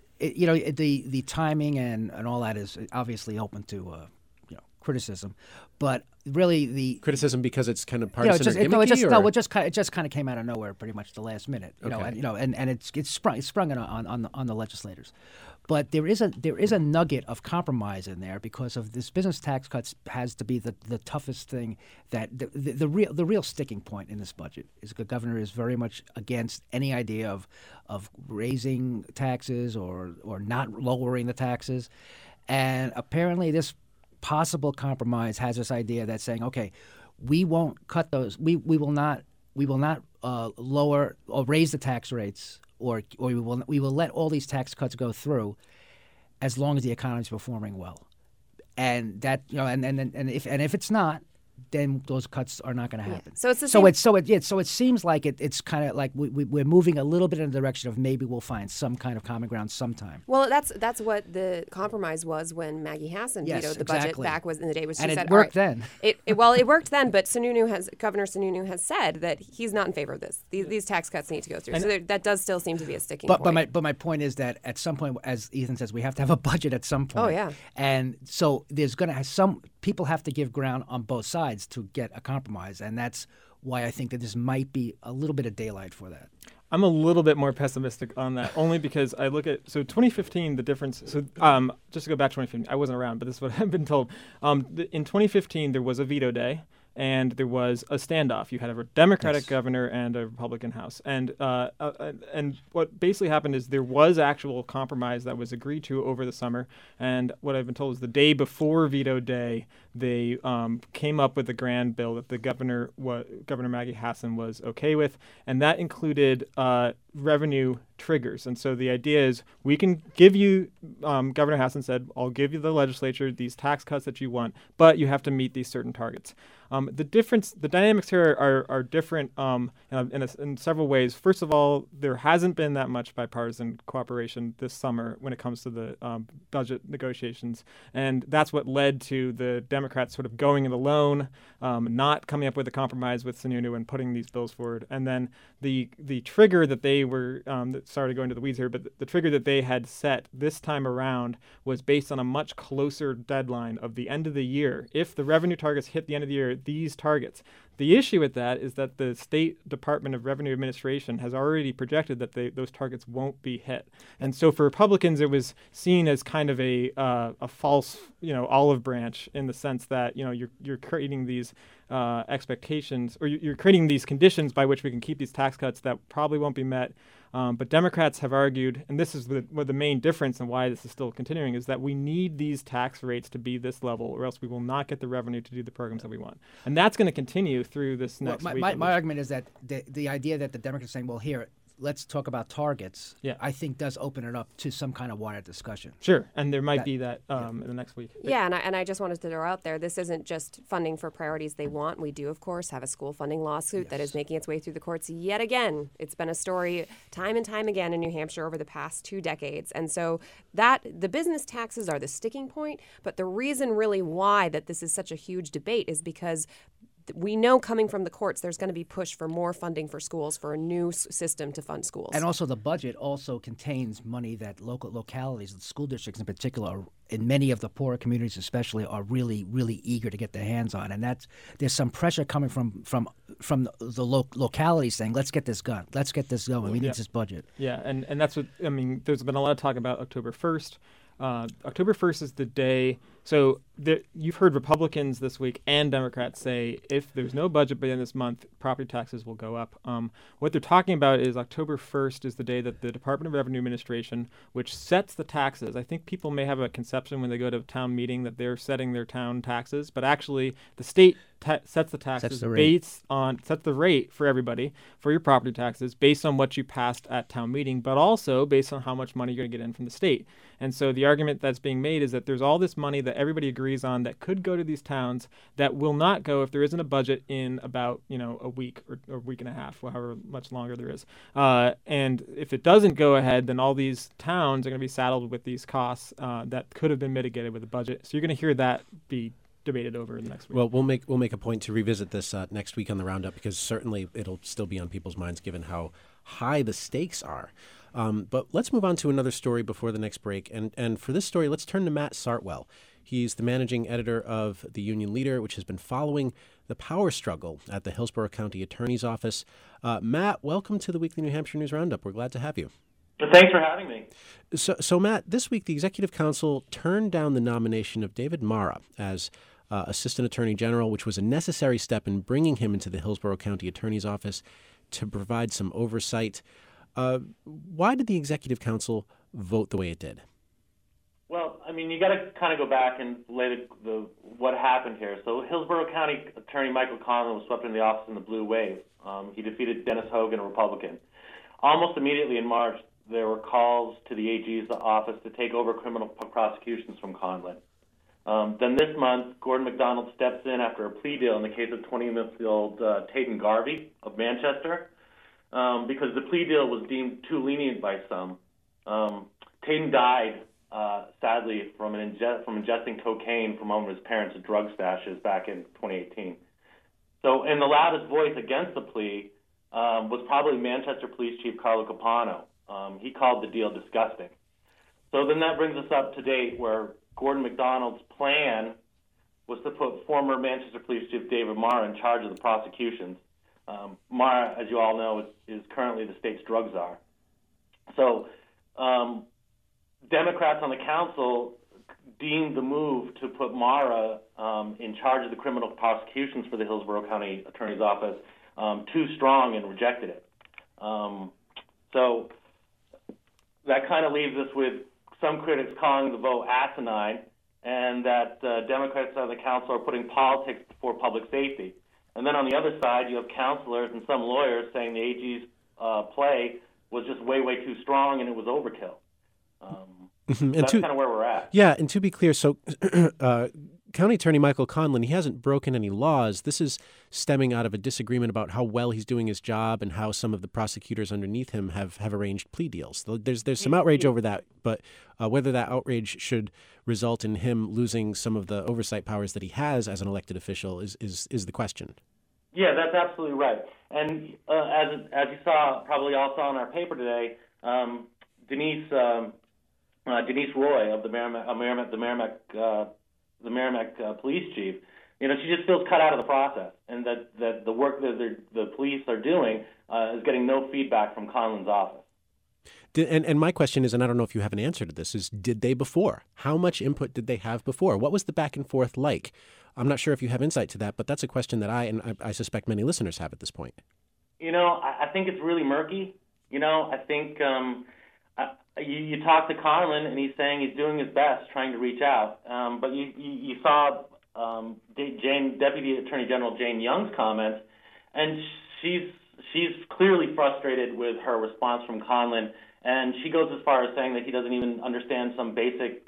the timing and all that is obviously open to criticism, but really the
criticism because it's kind of partisan
it just kind of came out of nowhere pretty much the last minute,
Okay.
and it's sprung on the legislators. But there is a nugget of compromise in there because of this business tax cuts has to be the toughest thing, that the real sticking point in this budget is the governor is very much against any idea of raising taxes or not lowering the taxes, and apparently this possible compromise has this idea that's saying, okay, we won't cut those, we will not lower or raise the tax rates, or we will let all these tax cuts go through as long as the economy is performing well, and that and if it's not, then those cuts are not going to happen.
Yeah. So
it seems like it's kind of like we're moving a little bit in the direction of maybe we'll find some kind of common ground sometime.
Well, that's what the compromise was when Maggie Hassan vetoed the budget back in the day. She
and
said,
it worked then.
It worked then, but Governor Sununu has said that he's not in favor of this. These tax cuts need to go through. So that does still seem to be a sticking point.
But my point is that at some point, as Ethan says, we have to have a budget at some point.
Oh yeah.
And so there's going to have people have to give ground on both sides to get a compromise, and that's why I think that this might be a little bit of daylight for that.
I'm a little bit more pessimistic on that, only because I look at 2015, the difference. So just to go back to 2015, I wasn't around, but this is what I've been told. In 2015, there was a veto day, and there was a standoff. You had a Democratic governor and a Republican House, and what basically happened is there was actual compromise that was agreed to over the summer. And what I've been told is the day before veto day, they came up with a grand bill that the Governor Maggie Hassan was okay with, and that included revenue triggers. And so the idea is we can give you, Governor Hassan said, I'll give you the legislature these tax cuts that you want, but you have to meet these certain targets. The dynamics here are different in several ways. First of all, there hasn't been that much bipartisan cooperation this summer when it comes to the budget negotiations. And that's what led to the Democrats sort of going it alone, not coming up with a compromise with Sununu and putting these bills forward. And then the trigger that they were, sorry to go into the weeds here, but the trigger that they had set this time around was based on a much closer deadline of the end of the year. If the revenue targets hit the end of the year, these targets. The issue with that is that the State Department of Revenue Administration has already projected that those targets won't be hit. And so for Republicans, it was seen as kind of a false, olive branch in the sense that, you're creating these expectations, or you're creating these conditions by which we can keep these tax cuts that probably won't be met. But Democrats have argued, and this is the main difference and why this is still continuing, is that we need these tax rates to be this level, or else we will not get the revenue to do the programs that we want. And that's going to continue through this next week.
My argument is that the idea that the Democrats are saying, well, here, let's talk about targets, I think does open it up to some kind of wider discussion.
Sure, and there might be that in the next week.
Yeah, and I just wanted to throw out there, this isn't just funding for priorities they want. We do, of course, have a school funding lawsuit that is making its way through the courts yet again. It's been a story time and time again in New Hampshire over the past 2 decades. And so the business taxes are the sticking point, but the reason really why that this is such a huge debate is because we know coming from the courts there's going to be push for more funding for schools, for a new system to fund schools.
And also the budget also contains money that localities, the school districts in particular, in many of the poorer communities especially, are really, really eager to get their hands on. And there's some pressure coming from the localities saying, let's get this going. Let's get this going. We need this budget.
Yeah, and that's what, there's been a lot of talk about October 1st. October 1st is the day. So you've heard Republicans this week and Democrats say if there's no budget by the end of this month, property taxes will go up. What they're talking about is October 1st is the day that the Department of Revenue Administration, which sets the taxes. I think people may have a conception when they go to a town meeting that they're setting their town taxes, but actually the state sets the taxes sets the rate for everybody for your property taxes based on what you passed at town meeting, but also based on how much money you're going to get in from the state. And so the argument that's being made is that there's all this money that everybody agrees on that could go to these towns that will not go if there isn't a budget in about a week or a week and a half, however much longer there is. And if it doesn't go ahead, then all these towns are going to be saddled with these costs that could have been mitigated with a budget. So you're going to hear that be debated over in the next week.
Well, we'll make a point to revisit this next week on the Roundup, because certainly it'll still be on people's minds given how high the stakes are. But let's move on to another story before the next break. And for this story, let's turn to Matt Sartwell. He's the managing editor of The Union Leader, which has been following the power struggle at the Hillsborough County Attorney's Office. Matt, welcome to the Weekly New Hampshire News Roundup. We're glad to have you.
Thanks for having me.
So Matt, this week the Executive Council turned down the nomination of David Marra as Assistant Attorney General, which was a necessary step in bringing him into the Hillsborough County Attorney's Office to provide some oversight. Why did the Executive Council vote the way it did?
Well, you got to kind of go back and lay what happened here. So Hillsborough County Attorney Michael Conlon was swept into the office in the blue wave. He defeated Dennis Hogan, a Republican. Almost immediately in March, there were calls to the AG's office to take over criminal prosecutions from Conlon. Then this month, Gordon MacDonald steps in after a plea deal in the case of 20-month-old Tayden Garvey of Manchester because the plea deal was deemed too lenient by some. Tayden died, sadly, from ingesting cocaine from one of his parents' drug stashes back in 2018. So, and the loudest voice against the plea was probably Manchester Police Chief Carlo Capano. He called the deal disgusting. So then that brings us up to date where Gordon MacDonald's plan was to put former Manchester Police Chief David Marra in charge of the prosecutions. Marra, as you all know, is currently the state's drug czar. So Democrats on the council deemed the move to put Marra in charge of the criminal prosecutions for the Hillsborough County Attorney's Office too strong and rejected it. So that kind of leaves us with some critics calling the vote asinine, and that Democrats on the council are putting politics before public safety. And then on the other side, you have counselors and some lawyers saying the AG's play was just way, way too strong, and it was overkill.
And
that's kind of where we're at.
Yeah, and to be clear, so County Attorney Michael Conlon, he hasn't broken any laws. This is stemming out of a disagreement about how well he's doing his job and how some of the prosecutors underneath him have arranged plea deals. There's some outrage over that, but whether that outrage should result in him losing some of the oversight powers that he has as an elected official is the question.
Yeah, that's absolutely right. And as you saw, probably all saw in our paper today, Denise Roy of the Merrimack police chief, she just feels cut out of the process, and that the work that the police are doing is getting no feedback from Conlon's office.
And my question is, and I don't know if you have an answer to this, is did they before? How much input did they have before? What was the back and forth like? I'm not sure if you have insight to that, but that's a question that I suspect many listeners have at this point.
I think it's really murky. I think you talk to Conlon, and he's saying he's doing his best trying to reach out. But you saw Deputy Attorney General Jane Young's comments, and she's clearly frustrated with her response from Conlon, and she goes as far as saying that he doesn't even understand some basic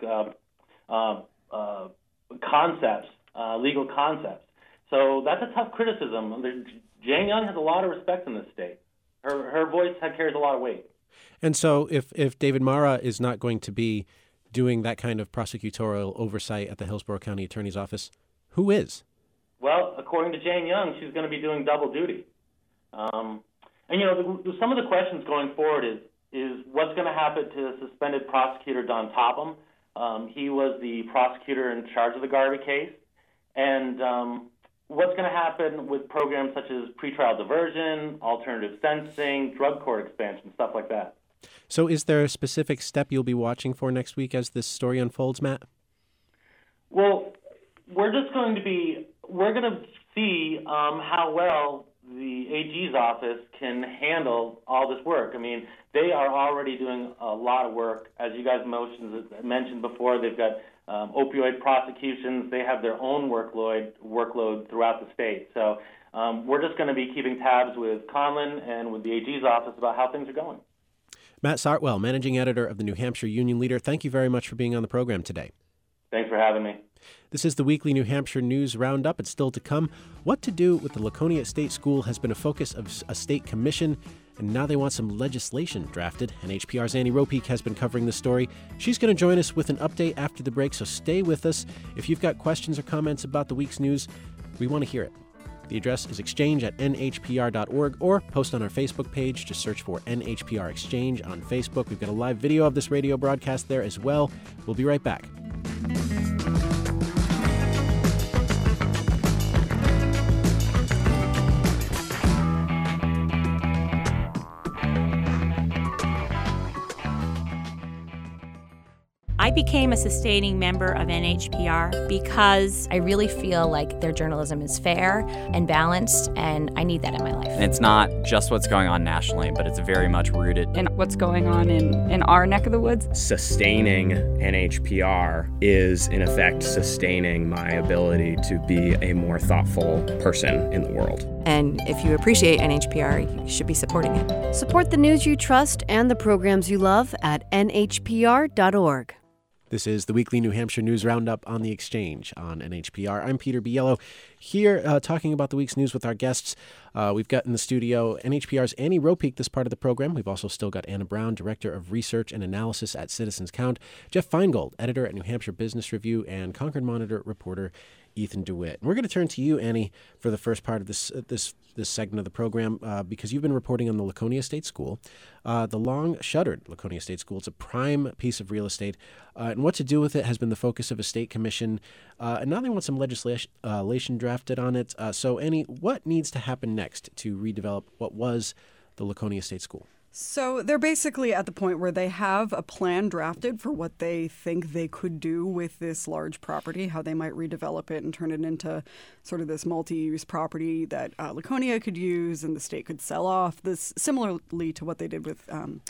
concepts, legal concepts. So that's a tough criticism. Jane Young has a lot of respect in this state. Her voice carries a lot of weight.
And so if David Mara is not going to be doing that kind of prosecutorial oversight at the Hillsborough County Attorney's Office, who is?
Well, according to Jane Young, she's going to be doing double duty. And some of the questions going forward is what's going to happen to suspended prosecutor Don Topham. He was the prosecutor in charge of the Garvey case. And what's going to happen with programs such as pretrial diversion, alternative sentencing, drug court expansion, stuff like that.
So is there a specific step you'll be watching for next week as this story unfolds, Matt?
Well, we're going to see how well the AG's office can handle all this work. I mean, they are already doing a lot of work. As you guys mentioned before, they've got opioid prosecutions. They have their own workload throughout the state. So we're just going to be keeping tabs with Conlon and with the AG's office about how things are going.
Matt Sartwell, Managing Editor of the New Hampshire Union Leader, thank you very much for being on the program today.
Thanks for having me.
This is the weekly New Hampshire News Roundup. It's still to come. What to do with the Laconia State School has been a focus of a state commission, and now they want some legislation drafted. NHPR's Annie Ropeek has been covering the story. She's going to join us with an update after the break, so stay with us. If you've got questions or comments about the week's news, we want to hear it. The address is exchange@nhpr.org, or post on our Facebook page. Just search for NHPR Exchange on Facebook. We've got a live video of this radio broadcast there as well. We'll be right back.
I became a sustaining member of NHPR because
I really feel like their journalism is fair and balanced, and I need that in my life.
And it's not just what's going on nationally, but it's very much rooted
in what's going on in our neck of the woods.
Sustaining NHPR is, in effect, sustaining my ability to be a more thoughtful person in the world.
And if you appreciate NHPR, you should be supporting it.
Support the news you trust and the programs you love at nhpr.org.
This is the weekly New Hampshire News Roundup on the Exchange on NHPR. I'm Peter Biello, here talking about the week's news with our guests. We've got in the studio NHPR's Annie Ropeek, this part of the program. We've also still got Anna Brown, Director of Research and Analysis at Citizens Count, Jeff Feingold, Editor at New Hampshire Business Review, and Concord Monitor reporter Ethan DeWitt. And we're going to turn to you, Annie, for the first part of this segment of the program, because you've been reporting on the Laconia State School, the long-shuttered Laconia State School. It's a prime piece of real estate, and what to do with it has been the focus of a state commission, and now they want some legislation drafted on it. So, Annie, what needs to happen next to redevelop what was the Laconia State School?
So they're basically at the point where they have a plan drafted for what they think they could do with this large property, how they might redevelop it and turn it into sort of this multi-use property that Laconia could use and the state could sell off. This similarly to what they did with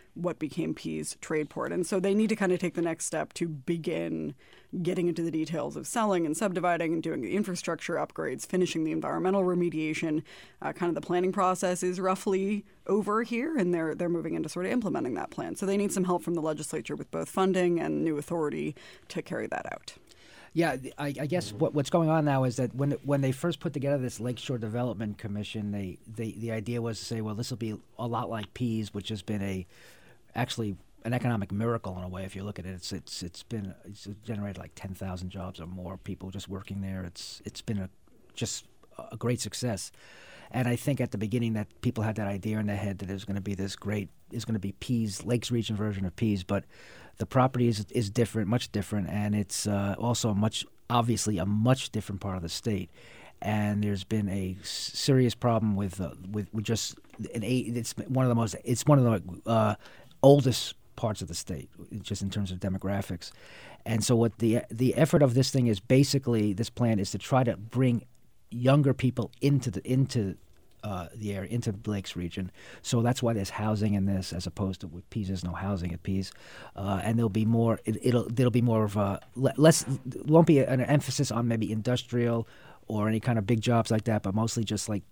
what became Pease Tradeport. And so they need to kind of take the next step to begin getting into the details of selling and subdividing and doing the infrastructure upgrades, finishing the environmental remediation. Kind of the planning process is roughly over here, and they're moving into sort of implementing that plan. So they need some help from the legislature with both funding and new authority to carry that out.
Yeah, I guess what's going on now is that when they first put together this Lakeshore Development Commission, the idea was to say, well, this will be a lot like Pease, which has been actually an economic miracle in a way. If you look at it, it's generated like 10,000 jobs or more people just working there. It's been just a great success. And I think at the beginning that people had that idea in their head that there's going to be Pease, Lakes Region version of Pease, but the property is different, much different, and it's also obviously a much different part of the state. And there's been a serious problem with just it's one of the oldest parts of the state, just in terms of demographics. And so what the effort of this thing is, basically this plan is to try to bring younger people into the area, into the Lakes region. So that's why there's housing in this, as opposed to with Pease, there's no housing at Pease. And there'll be more. There'll be more of a less. Won't be an emphasis on maybe industrial or any kind of big jobs like that, but mostly just like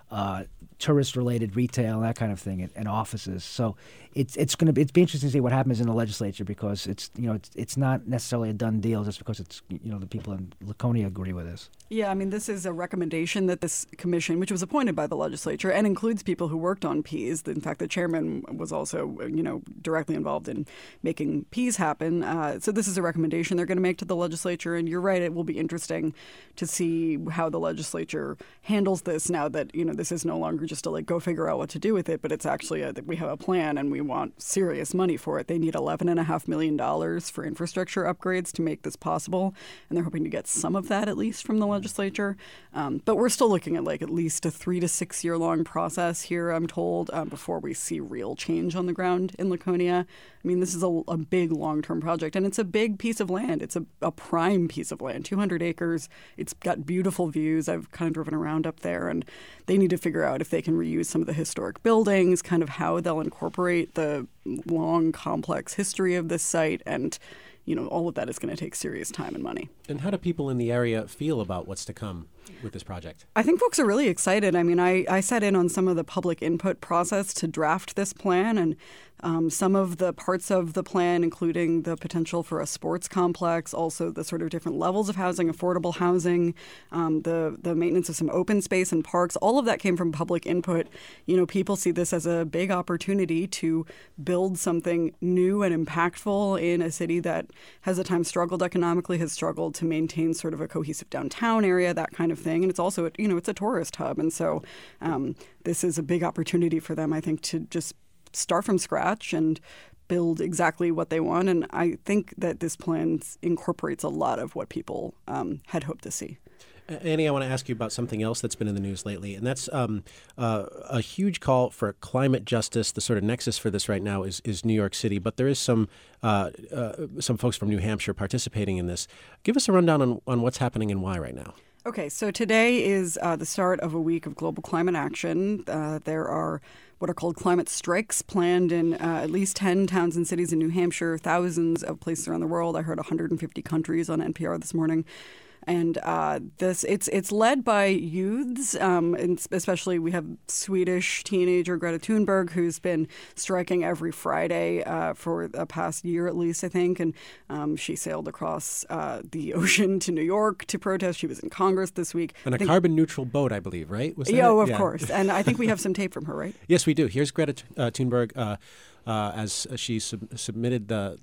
tourist-related retail, that kind of thing, and offices. So it's be interesting to see what happens in the legislature, because it's not necessarily a done deal just because the people in Laconia agree with this.
Yeah, I mean, this is a recommendation that this commission, which was appointed by the legislature and includes people who worked on Pease. In fact, the chairman was also, directly involved in making Pease happen. So this is a recommendation they're going to make to the legislature. And you're right, it will be interesting to see how the legislature handles this now that, this is no longer just to go figure out what to do with it, but it's actually that we have a plan and we want serious money for it. They need $11.5 million for infrastructure upgrades to make this possible. And they're hoping to get some of that, at least, from the legislature. But we're still looking at at least a 3 to 6 year long process here, I'm told, before we see real change on the ground in Laconia. I mean, this is a big long-term project, and it's a big piece of land. It's a prime piece of land, 200 acres. It's got beautiful views. I've kind of driven around up there, and they need to figure out if they can reuse some of the historic buildings, kind of how they'll incorporate the long, complex history of this site, and all of that is going to take serious time and money.
And how do people in the area feel about what's to come with this project?
I think folks are really excited. I mean, I sat in on some of the public input process to draft this plan, and some of the parts of the plan, including the potential for a sports complex, also the sort of different levels of housing, affordable housing, the maintenance of some open space and parks, all of that came from public input. People see this as a big opportunity to build something new and impactful in a city that has at times struggled economically, has struggled to maintain sort of a cohesive downtown area, that kind of thing. And it's also, it's a tourist hub. And so this is a big opportunity for them, I think, to just start from scratch and build exactly what they want. And I think that this plan incorporates a lot of what people had hoped to see.
Annie, I want to ask you about something else that's been in the news lately, and that's a huge call for climate justice. The sort of nexus for this right now is New York City, but there is some folks from New Hampshire participating in this. Give us a rundown on what's happening and why right now.
Okay, so today is the start of a week of global climate action. There are what are called climate strikes planned in at least 10 towns and cities in New Hampshire, thousands of places around the world. I heard 150 countries on NPR this morning. And it's led by youths, and especially we have Swedish teenager Greta Thunberg, who's been striking every Friday for the past year at least, I think. And she sailed across the ocean to New York to protest. She was in Congress this week.
On a carbon-neutral boat, I believe, right? Was that
of course. And I think we have some tape from her, right?
Yes, we do. Here's Greta Thunberg as she submitted the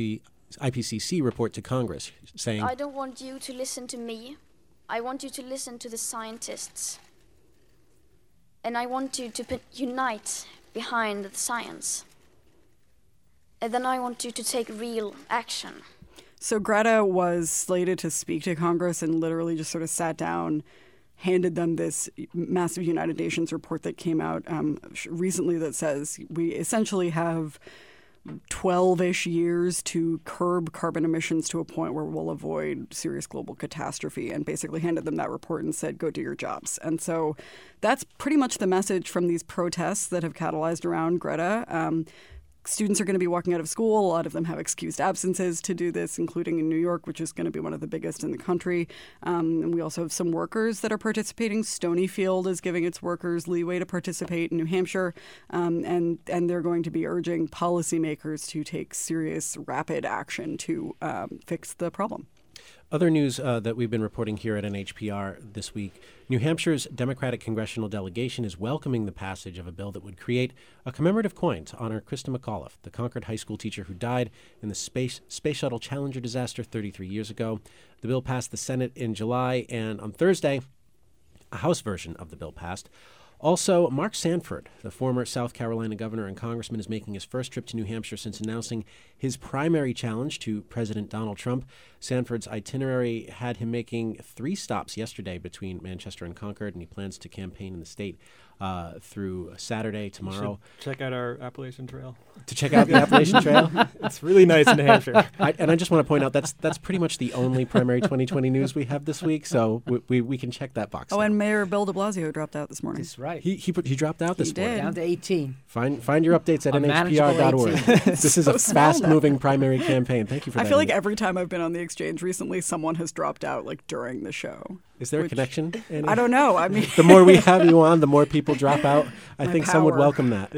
IPCC report to Congress, saying,
I don't want you to listen to me. I want you to listen to the scientists. And I want you to unite behind the science. And then I want you to take real action.
So Greta was slated to speak to Congress and literally just sort of sat down, handed them this massive United Nations report that came out recently that says we essentially have 12-ish years to curb carbon emissions to a point where we'll avoid serious global catastrophe, and basically handed them that report and said, go do your jobs. And so that's pretty much the message from these protests that have catalyzed around Greta. students are going to be walking out of school. A lot of them have excused absences to do this, including in New York, which is going to be one of the biggest in the country. And we also have some workers that are participating. Stonyfield is giving its workers leeway to participate in New Hampshire, and they're going to be urging policymakers to take serious, rapid action to fix the problem.
Other news that we've been reporting here at NHPR this week, New Hampshire's Democratic congressional delegation is welcoming the passage of a bill that would create a commemorative coin to honor Krista McAuliffe, the Concord High School teacher who died in the Space Shuttle Challenger disaster 33 years ago. The bill passed the Senate in July, and on Thursday, a House version of the bill passed. Also, Mark Sanford, the former South Carolina governor and congressman, is making his first trip to New Hampshire since announcing his primary challenge to President Donald Trump. Sanford's itinerary had him making 3 stops yesterday between Manchester and Concord, and he plans to campaign in the state through Saturday, tomorrow.
Check out our Appalachian Trail.
To check out the Appalachian Trail?
It's really nice in New Hampshire.
And I just want to point out that's pretty much the only primary 2020 news we have this week, so we can check that box.
Oh, and Mayor Bill de Blasio dropped out this morning.
That's right.
He dropped out this morning.
Down to 18.
Find your updates at nhpr.org. This is
so
a fast-moving primary campaign. Thank you for that.
I feel like every time I've been on the Exchange recently, someone has dropped out during the show.
Is there a connection, Annie?
I don't know. I mean,
the more we have you on, the more people drop out. I think
power.
some would welcome that.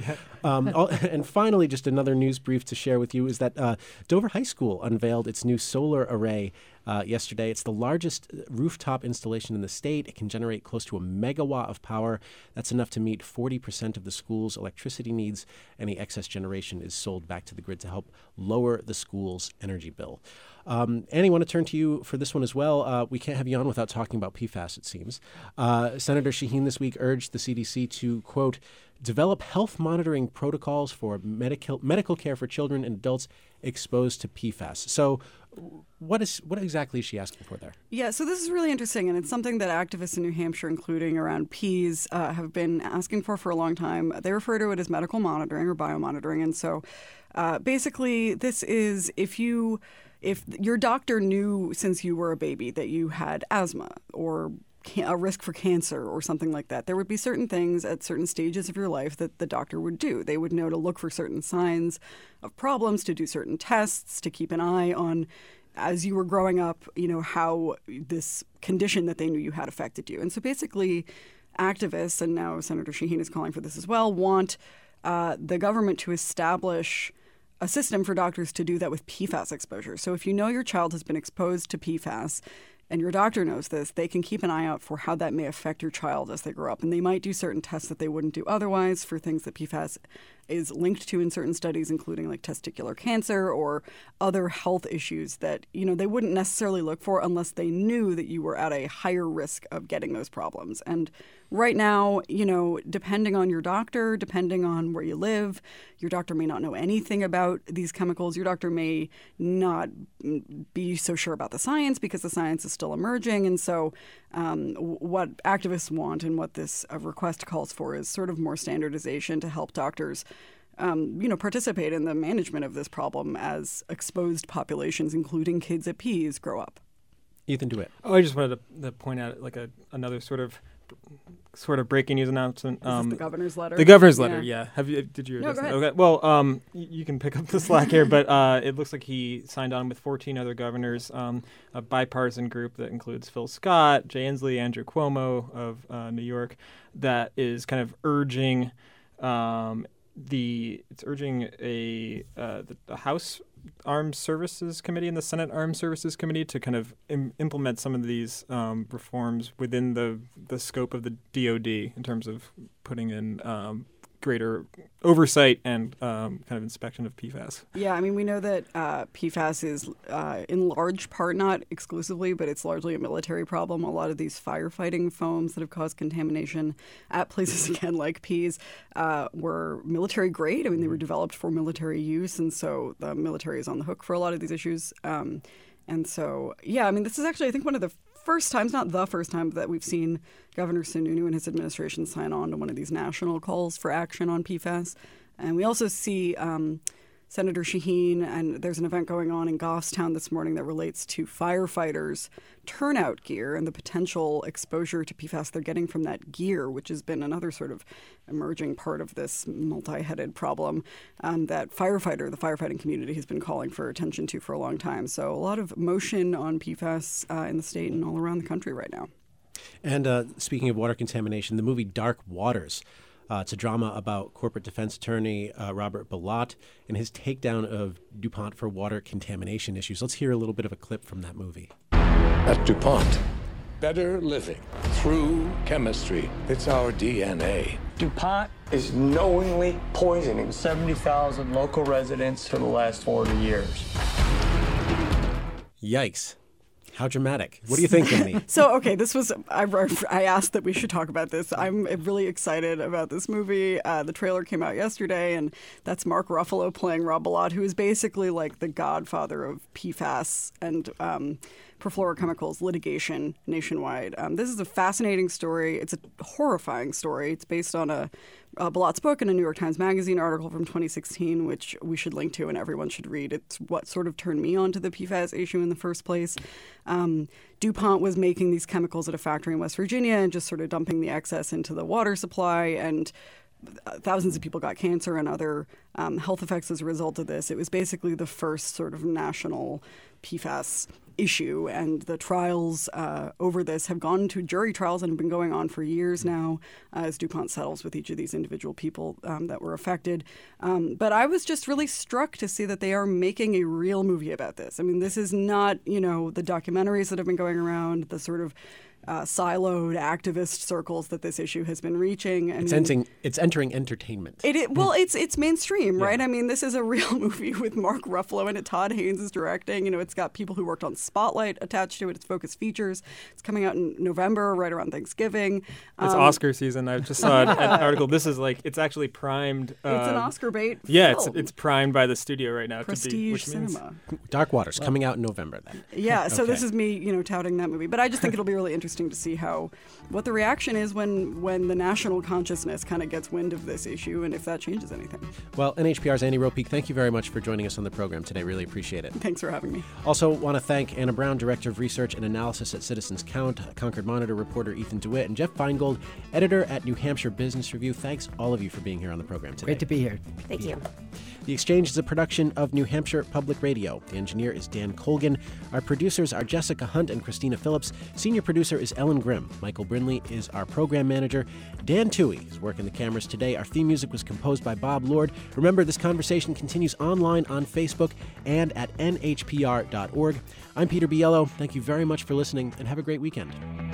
And finally, just another news brief to share with you is that Dover High School unveiled its new solar array yesterday. It's the largest rooftop installation in the state. It can generate close to 1 megawatt of power. That's enough to meet 40% of the school's electricity needs. Any excess generation is sold back to the grid to help lower the school's energy bill. Annie, I want to turn to you for this one as well. We can't have you on without talking about PFAS, it seems. Senator Shaheen this week urged the CDC to, quote, develop health monitoring protocols for medical care for children and adults exposed to PFAS. So what exactly is she asking for there?
Yeah, so this is really interesting, and it's something that activists in New Hampshire, including around PEAS, have been asking for a long time. They refer to it as medical monitoring or biomonitoring, and so basically this is if your doctor knew since you were a baby that you had asthma or a risk for cancer or something like that, there would be certain things at certain stages of your life that the doctor would do. They would know to look for certain signs of problems, to do certain tests, to keep an eye on, as you were growing up, how this condition that they knew you had affected you. And so basically activists, and now Senator Shaheen is calling for this as well, want the government to establish a system for doctors to do that with PFAS exposure. So if you know your child has been exposed to PFAS and your doctor knows this, they can keep an eye out for how that may affect your child as they grow up. And they might do certain tests that they wouldn't do otherwise for things that PFAS is linked to in certain studies, including like testicular cancer or other health issues that, they wouldn't necessarily look for unless they knew that you were at a higher risk of getting those problems. And right now, depending on your doctor, depending on where you live, your doctor may not know anything about these chemicals. Your doctor may not be so sure about the science because the science is still emerging. And so what activists want and what this request calls for is sort of more standardization to help doctors participate in the management of this problem as exposed populations, including kids at PEAS, grow up.
Ethan DeWitt.
Oh, I just wanted to point out another sort of breaking news announcement.
Is this the governor's letter?
The governor's letter, yeah. Did you?
No, go ahead.
Okay. Well, you can pick up the slack here, but it looks like he signed on with 14 other governors, a bipartisan group that includes Phil Scott, Jay Inslee, Andrew Cuomo of New York, that is kind of urging the House Armed Services Committee and the Senate Armed Services Committee to kind of implement some of these reforms within the scope of the DoD in terms of putting in greater oversight and kind of inspection of PFAS.
Yeah, I mean, we know that PFAS is in large part, not exclusively, but it's largely a military problem. A lot of these firefighting foams that have caused contamination at places, again, like PEAS, were military grade. I mean, they were developed for military use, and so the military is on the hook for a lot of these issues. And so, yeah, I mean, this is actually, I think, one of the first times, not the first time, that we've seen Governor Sununu and his administration sign on to one of these national calls for action on PFAS. And we also see Senator Shaheen, and there's an event going on in Goffstown this morning that relates to firefighters' turnout gear and the potential exposure to PFAS they're getting from that gear, which has been another sort of emerging part of this multi-headed problem that the firefighting community has been calling for attention to for a long time. So a lot of motion on PFAS in the state and all around the country right now.
And speaking of water contamination, the movie Dark Waters. It's a drama about corporate defense attorney Robert Bilott and his takedown of DuPont for water contamination issues. Let's hear a little bit of a clip from that movie.
At DuPont, better living through chemistry. It's our DNA.
DuPont is knowingly poisoning 70,000 local residents for the last 40 years.
Yikes. How dramatic. What do you think, Annie?
So, okay, I asked that we should talk about this. I'm really excited about this movie. The trailer came out yesterday, and that's Mark Ruffalo playing Rob Bilott, who is basically like the godfather of PFAS and perfluorochemicals litigation nationwide. This is a fascinating story. It's a horrifying story. It's based on a Bilott's book and a New York Times Magazine article from 2016, which we should link to and everyone should read. It's what sort of turned me on to the PFAS issue in the first place. DuPont was making these chemicals at a factory in West Virginia and just sort of dumping the excess into the water supply, and thousands of people got cancer and other health effects as a result of this. It was basically the first sort of national PFAS issue, and the trials over this have gone to jury trials and have been going on for years now as DuPont settles with each of these individual people that were affected. But I was just really struck to see that they are making a real movie about this. I mean, this is not, the documentaries that have been going around, the sort of siloed activist circles that this issue has been reaching.
It's entering entertainment.
It's mainstream, right? I mean, this is a real movie with Mark Ruffalo in it. Todd Haynes is directing. It's got people who worked on Spotlight attached to it. It's Focus Features. It's coming out in November, right around Thanksgiving.
It's Oscar season. I just saw an article. This is it's actually primed.
It's an Oscar bait.
Yeah,
film.
it's primed by the studio right now.
Prestige cinema.
Dark Waters coming out in November then.
Yeah, so this is me, touting that movie. But I just think it'll be really interesting to see what the reaction is when the national consciousness kind of gets wind of this issue and if that changes anything.
Well, NHPR's Annie Ropeek, thank you very much for joining us on the program today. Really appreciate it.
Thanks for having me.
Also want to thank Anna Brown, Director of Research and Analysis at Citizens Count, Concord Monitor reporter Ethan DeWitt, and Jeff Feingold, editor at New Hampshire Business Review. Thanks all of you for being here on the program today.
Great to be here.
Thank you.
The Exchange is a production of New Hampshire Public Radio. The engineer is Dan Colgan. Our producers are Jessica Hunt and Christina Phillips. Senior producer is Ellen Grimm. Michael Brindley is our program manager. Dan Toohey is working the cameras today. Our theme music was composed by Bob Lord. Remember, this conversation continues online on Facebook and at nhpr.org. I'm Peter Biello. Thank you very much for listening, and have a great weekend.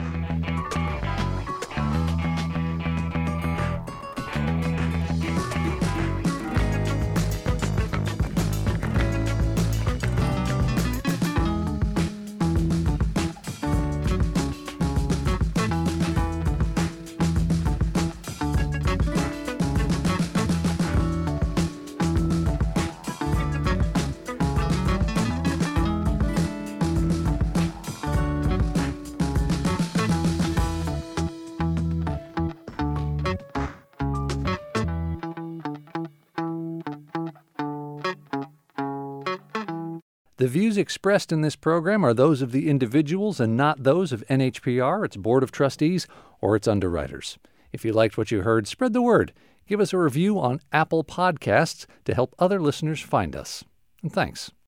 The views expressed in this program are those of the individuals and not those of NHPR, its Board of Trustees, or its underwriters. If you liked what you heard, spread the word. Give us a review on Apple Podcasts to help other listeners find us. And thanks.